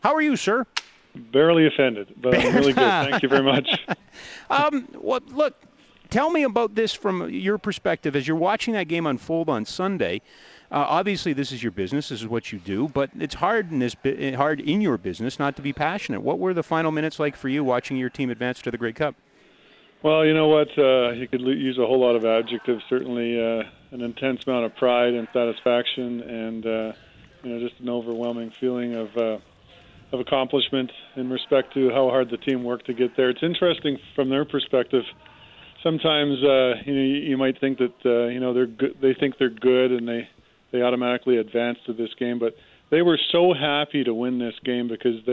How are you, sir? Barely offended, but I'm really good. Thank you very much. Look, tell me about this from your perspective as you're watching that game unfold on Sunday. Obviously, this is your business. This is what you do, but it's hard hard in your business not to be passionate. What were the final minutes like for you watching your team advance to the Grey Cup? Well, you know what? You could use a whole lot of adjectives. Certainly, an intense amount of pride and satisfaction, and just an overwhelming feeling of accomplishment in respect to how hard the team worked to get there. It's interesting from their perspective. Sometimes you might think that they're good. They think they're good, and they automatically advance to this game. But they were so happy to win this game because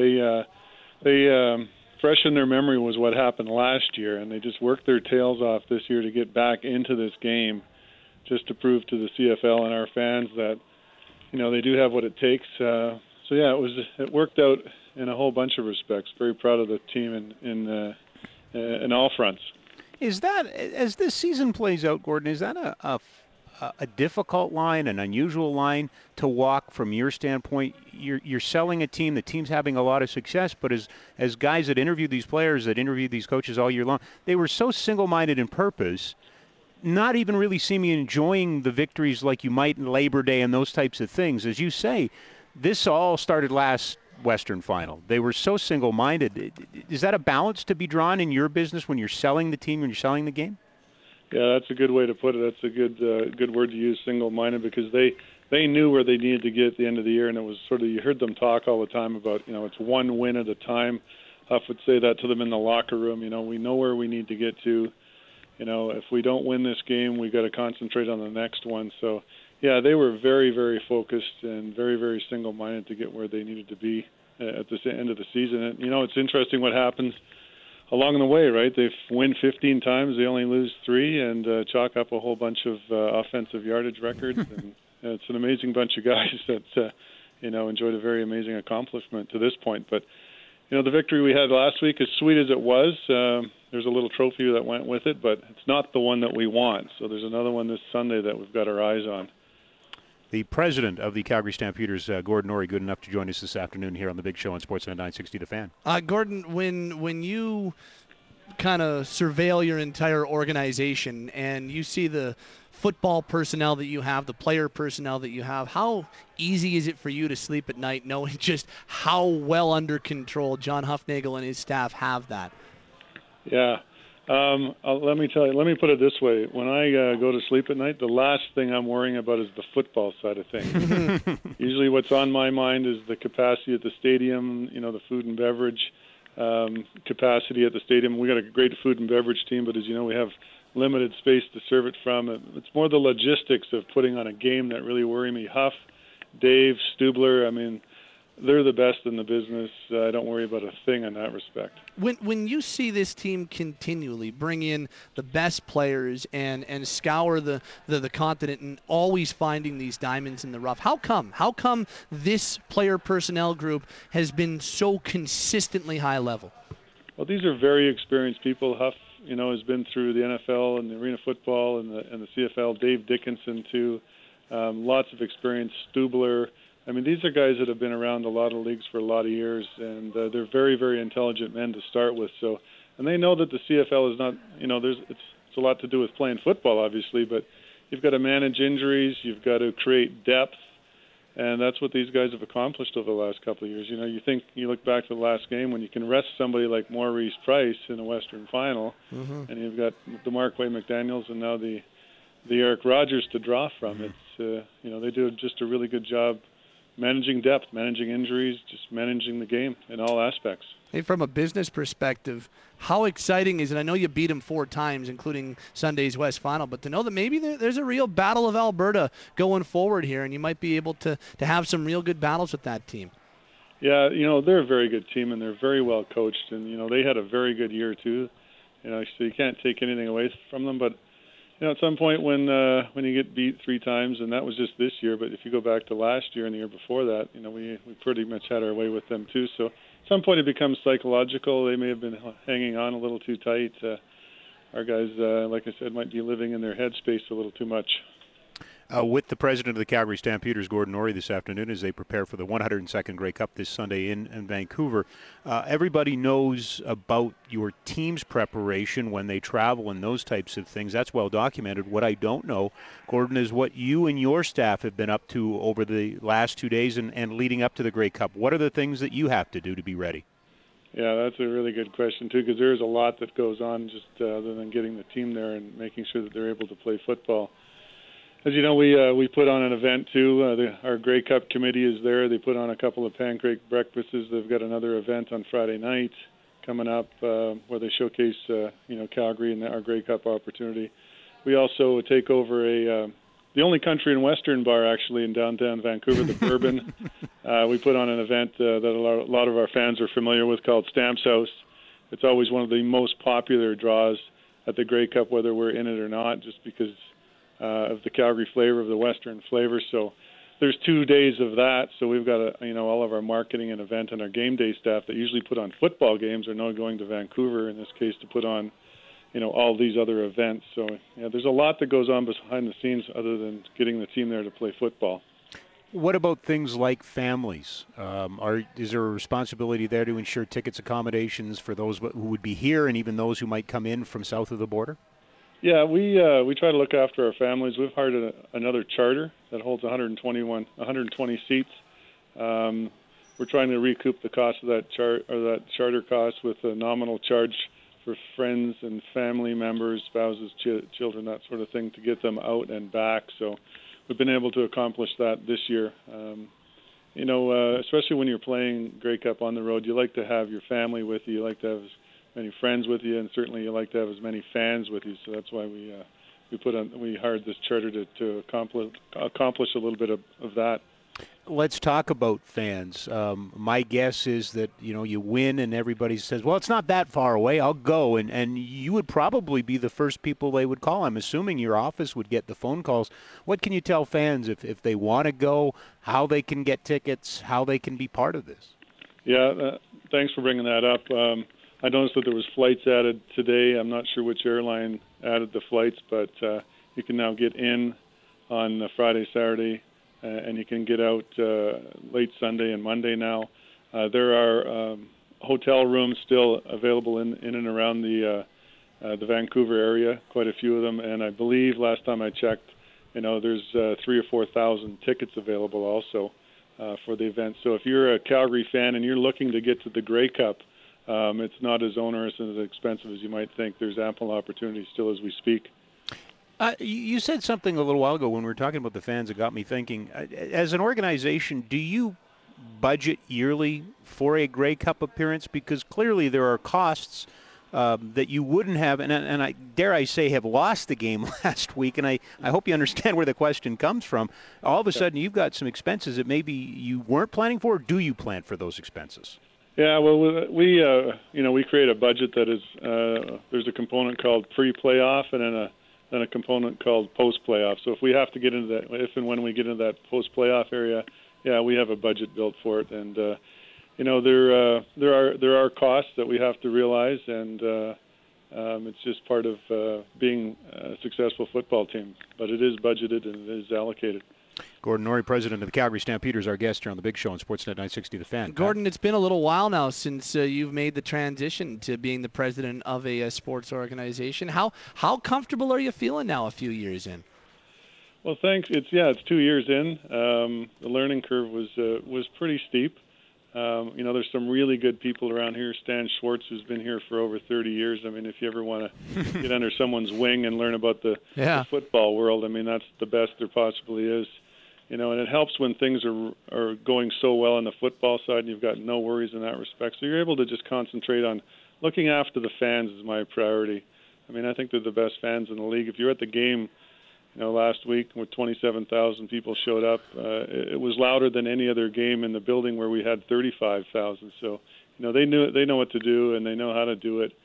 they fresh in their memory was what happened last year, and they just worked their tails off this year to get back into this game, just to prove to the CFL and our fans that they do have what it takes. So yeah, it worked out in a whole bunch of respects. Very proud of the team in all fronts. Is that, as this season plays out, Gordon, is that a difficult line, an unusual line to walk from your standpoint? You're selling a team, the team's having a lot of success, but as guys that interview these players, that interview these coaches all year long, they were so single-minded in purpose, not even really seeming enjoying the victories like you might in Labor Day and those types of things. As you say, this all started last Western Final. They were so single-minded. Is that a balance to be drawn in your business when you're selling the team, when you're selling the game? Yeah, that's a good way to put it. That's a good word to use, single-minded, because they knew where they needed to get at the end of the year, and it was sort of, you heard them talk all the time about, it's one win at a time. Huff would say that to them in the locker room. We know where we need to get to. If we don't win this game, we've got to concentrate on the next one. So, yeah, they were very, very focused and very, very single-minded to get where they needed to be at the end of the season. And, it's interesting what happens along the way, right? They win 15 times, they only lose 3, and chalk up a whole bunch of offensive yardage records. And it's an amazing bunch of guys that, enjoyed a very amazing accomplishment to this point. But, the victory we had last week, as sweet as it was, there's a little trophy that went with it, but it's not the one that we want. So there's another one this Sunday that we've got our eyes on. The president of the Calgary Stampeders, Gordon Orrie, good enough to join us this afternoon here on the Big Show on Sportsnet 960 The Fan. Gordon, when you kind of surveil your entire organization and you see the football personnel that you have, the player personnel that you have, how easy is it for you to sleep at night knowing just how well under control John Hufnagel and his staff have that? Yeah. Let me tell you. Let me put it this way: when I go to sleep at night, the last thing I'm worrying about is the football side of things. Usually, what's on my mind is the capacity at the stadium. The food and beverage capacity at the stadium. We got a great food and beverage team, but as you know, we have limited space to serve it from. It's more the logistics of putting on a game that really worry me. Huff, Dave, Stubler. They're the best in the business. I don't worry about a thing in that respect. When you see this team continually bring in the best players and scour the continent and always finding these diamonds in the rough, how come this player personnel group has been so consistently high level? Well, these are very experienced people. Huff, has been through the NFL and the Arena Football and the CFL. Dave Dickinson too, lots of experience. Stubler. These are guys that have been around a lot of leagues for a lot of years, and they're very, very intelligent men to start with. So, and they know that the CFL is not, it's a lot to do with playing football, obviously, but you've got to manage injuries, you've got to create depth, and that's what these guys have accomplished over the last couple of years. You look back to the last game when you can rest somebody like Maurice Price in a Western Final, and you've got DeMarquay McDaniels and now the Eric Rogers to draw from. It's they do just a really good job managing depth, managing injuries, just managing the game in all aspects. Hey, from a business perspective, how exciting is it? I know you beat them 4 times, including Sunday's West Final, but to know that maybe there's a real Battle of Alberta going forward here, and you might be able to have some real good battles with that team. Yeah, they're a very good team, and they're very well coached, and, they had a very good year, too. So you can't take anything away from them, but at some point when you get beat 3 times, and that was just this year, but if you go back to last year and the year before that, we pretty much had our way with them too. So at some point it becomes psychological. They may have been hanging on a little too tight. Our guys, like I said, might be living in their headspace a little too much. With the president of the Calgary Stampeders, Gordon Norrie, this afternoon as they prepare for the 102nd Grey Cup this Sunday in Vancouver. Everybody knows about your team's preparation when they travel and those types of things. That's well documented. What I don't know, Gordon, is what you and your staff have been up to over the last 2 days and leading up to the Grey Cup. What are the things that you have to do to be ready? Yeah, that's a really good question, too, because there's a lot that goes on just other than getting the team there and making sure that they're able to play football. As you know, we put on an event, too. Our Grey Cup committee is there. They put on a couple of pancake breakfasts. They've got another event on Friday night coming up where they showcase, Calgary and our Grey Cup opportunity. We also take over the only country and western bar, actually, in downtown Vancouver, the Bourbon. We put on an event that a lot of our fans are familiar with called Stamps House. It's always one of the most popular draws at the Grey Cup, whether we're in it or not, just because of the Calgary flavor, of the Western flavor. So there's 2 days of that. So we've got all of our marketing and event and our game day staff that usually put on football games are now going to Vancouver, in this case, to put on, all these other events. So there's a lot that goes on behind the scenes other than getting the team there to play football. What about things like families? Is there a responsibility there to ensure tickets, accommodations for those who would be here and even those who might come in from south of the border? Yeah, we try to look after our families. We've hired another charter that holds 120 seats. We're trying to recoup the cost of that charter cost with a nominal charge for friends and family members, spouses, children, that sort of thing, to get them out and back. So we've been able to accomplish that this year. Especially when you're playing Grey Cup on the road, you like to have your family with you. You like to have as many friends with you, and certainly you like to have as many fans with you. So that's why we hired this charter to accomplish a little bit of that. Let's talk about fans. My guess is that you win and everybody says, well, it's not that far away, I'll go, and you would probably be the first people they would call. I'm assuming your office would get the phone calls. What can you tell fans if they want to go, how they can get tickets, how they can be part of this? Yeah, thanks for bringing that up. I noticed that there was flights added today. I'm not sure which airline added the flights, but you can now get in on Friday, Saturday, and you can get out late Sunday and Monday now. There are hotel rooms still available in and around the Vancouver area, quite a few of them, and I believe last time I checked, there's 3,000 or 4,000 tickets available also for the event. So if you're a Calgary fan and you're looking to get to the Grey Cup, it's not as onerous and as expensive as you might think. There's ample opportunity still as we speak. You said something a little while ago when we were talking about the fans that got me thinking. As an organization, do you budget yearly for a Grey Cup appearance? Because clearly there are costs that you wouldn't have, and I dare I say have lost the game last week, and I hope you understand where the question comes from. All of a sudden you've got some expenses that maybe you weren't planning for, or do you plan for those expenses? Yeah, well, we create a budget that is, there's a component called pre-playoff and then a component called post-playoff. So if we have to get into that, if and when we get into that post-playoff area, yeah, we have a budget built for it. And, there are costs that we have to realize, and it's just part of being a successful football team. But it is budgeted and it is allocated. Gordon Norrie, president of the Calgary Stampeders, our guest here on the Big Show on Sportsnet 960 The Fan. Gordon, it's been a little while now since you've made the transition to being the president of a sports organization. How comfortable are you feeling now a few years in? Well, thanks. It's 2 years in. The learning curve was pretty steep. There's some really good people around here. Stan Schwartz, who's been here for over 30 years. I mean, if you ever want to get under someone's wing and learn about the football world, I mean, that's the best there possibly is. And it helps when things are going so well on the football side and you've got no worries in that respect. So you're able to just concentrate on looking after the fans is my priority. I mean, I think they're the best fans in the league. If you're at the game, last week where 27,000 people showed up, it was louder than any other game in the building where we had 35,000. So, they know what to do and they know how to do it.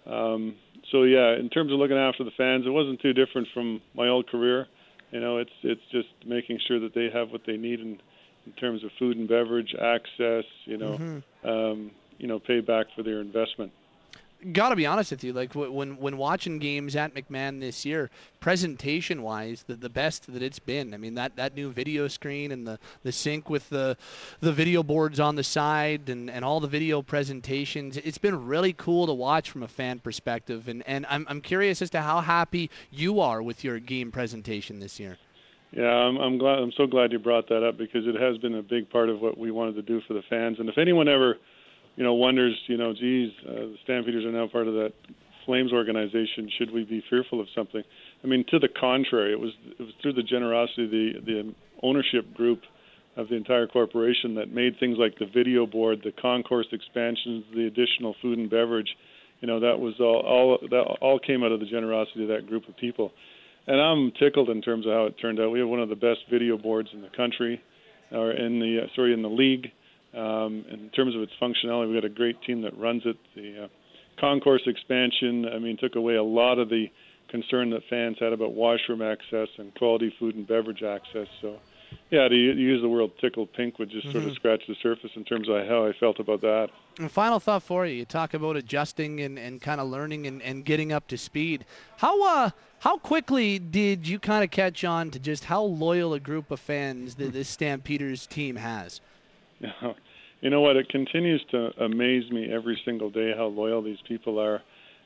In terms of looking after the fans, it wasn't too different from my old career. It's just making sure that they have what they need in terms of food and beverage, access, pay back for their investment. Got to be honest with you, like when watching games at McMahon this year, presentation-wise, the best that it's been. I mean, that new video screen and the sync with the video boards on the side and all the video presentations, it's been really cool to watch from a fan perspective. And I'm curious as to how happy you are with your game presentation this year. Yeah, I'm glad. I'm so glad you brought that up because it has been a big part of what we wanted to do for the fans. And if anyone ever wonders, geez, the Stampeders are now part of that Flames organization. Should we be fearful of something? I mean, to the contrary, it was through the generosity of the ownership group of the entire corporation that made things like the video board, the concourse expansions, the additional food and beverage. That was all came out of the generosity of that group of people. And I'm tickled in terms of how it turned out. We have one of the best video boards in the country, or in the league. In terms of its functionality, we've got a great team that runs it. The concourse expansion, took away a lot of the concern that fans had about washroom access and quality food and beverage access. So, yeah, to use the word tickled pink would just sort of scratch the surface in terms of how I felt about that. And final thought for you. You talk about adjusting and kind of learning and getting up to speed. How quickly did you kind of catch on to just how loyal a group of fans that this Stampeders team has? You know what? It continues to amaze me every single day how loyal these people are.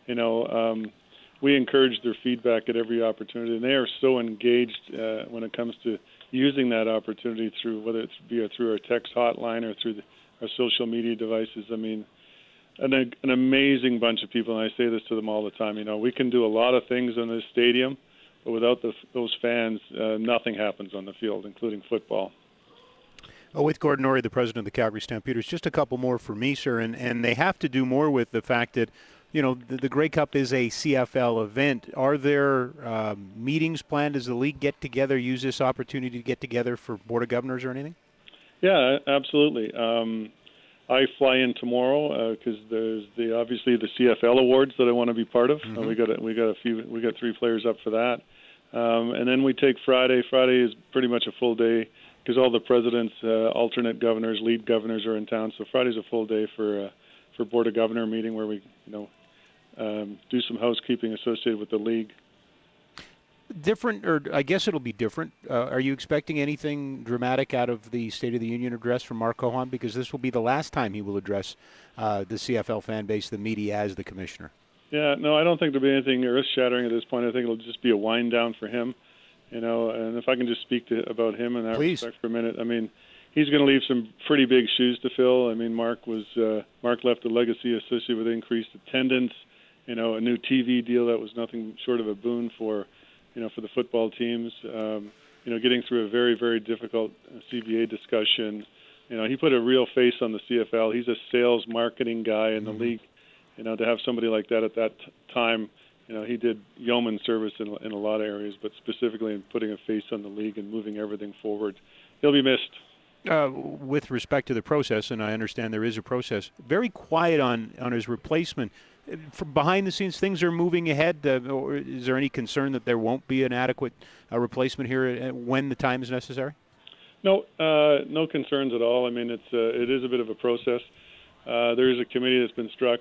We encourage their feedback at every opportunity, and they are so engaged when it comes to using that opportunity through whether it's through our text hotline or through our social media devices. I mean, an amazing bunch of people, and I say this to them all the time. We can do a lot of things in this stadium, but without those fans, nothing happens on the field, including football. With Gordon Norrie, the president of the Calgary Stampeders, just a couple more for me, sir, and they have to do more with the fact that, the Grey Cup is a CFL event. Are there meetings planned? Does the league get together, use this opportunity to get together for Board of Governors or anything? Yeah, absolutely. I fly in tomorrow because there's obviously the CFL awards that I want to be part of. We got 3 players up for that, and then we take Friday. Friday is pretty much a full day, because all the presidents, alternate governors, lead governors are in town. So Friday's a full day for Board of Governor meeting where we, do some housekeeping associated with the league. Different, or I guess it'll be different. Are you expecting anything dramatic out of the State of the Union address from Mark Cohon? Because this will be the last time he will address the CFL fan base, the media, as the commissioner. Yeah, no, I don't think there'll be anything earth-shattering at this point. I think it'll just be a wind down for him. And if I can just speak about him in that respect for a minute, he's going to leave some pretty big shoes to fill. Mark left a legacy associated with increased attendance, a new TV deal that was nothing short of a boon for the football teams. Getting through a very, very difficult CBA discussion. He put a real face on the CFL. He's a sales marketing guy in the league. To have somebody like that at that time. He did yeoman service in a lot of areas, but specifically in putting a face on the league and moving everything forward. He'll be missed. With respect to the process, and I understand there is a process, very quiet on his replacement. From behind the scenes, things are moving ahead. Or is there any concern that there won't be an adequate replacement here when the time is necessary? No, no concerns at all. It is a bit of a process. There is a committee that's been struck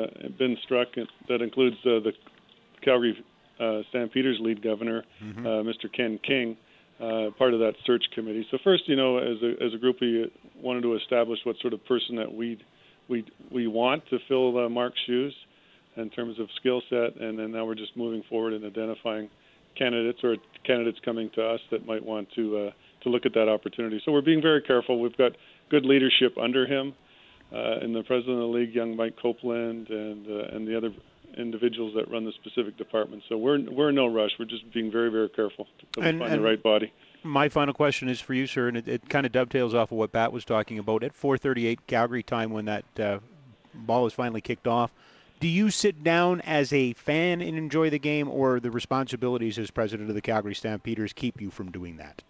that includes the Calgary Stampeders lead governor, Mr. Ken King, part of that search committee. So first, as a group, we wanted to establish what sort of person that we want to fill Mark's shoes in terms of skill set, and then now we're just moving forward and identifying candidates or candidates coming to us that might want to look at that opportunity. So we're being very careful. We've got good leadership under him, and the president of the league, young Mike Copeland, and the other individuals that run the specific department. So we're in no rush. We're just being very, very careful to find the right body. My final question is for you, sir, and it kind of dovetails off of what Pat was talking about. At 4:38 Calgary time, when that ball is finally kicked off, do you sit down as a fan and enjoy the game, or the responsibilities as president of the Calgary Stampeders keep you from doing that?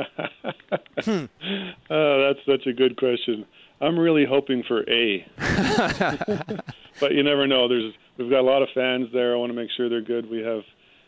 That's such a good question. I'm really hoping for A. But you never know. We've got a lot of fans there. I want to make sure they're good. We have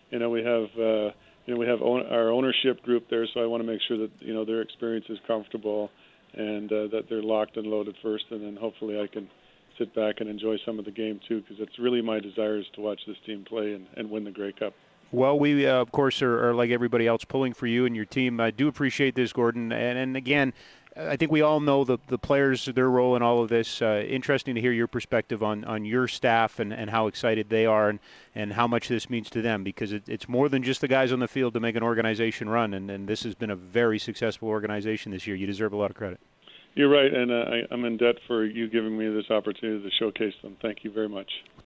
our ownership group there, so I want to make sure that their experience is comfortable and that they're locked and loaded first, and then hopefully I can sit back and enjoy some of the game too, because it's really my desire is to watch this team play and win the Grey Cup. Well, we, of course, are like everybody else pulling for you and your team. I do appreciate this, Gordon. And again, I think we all know the players, their role in all of this. Interesting to hear your perspective on your staff and how excited they are and how much this means to them, because it's more than just the guys on the field to make an organization run. And this has been a very successful organization this year. You deserve a lot of credit. You're right, and I'm in debt for you giving me this opportunity to showcase them. Thank you very much.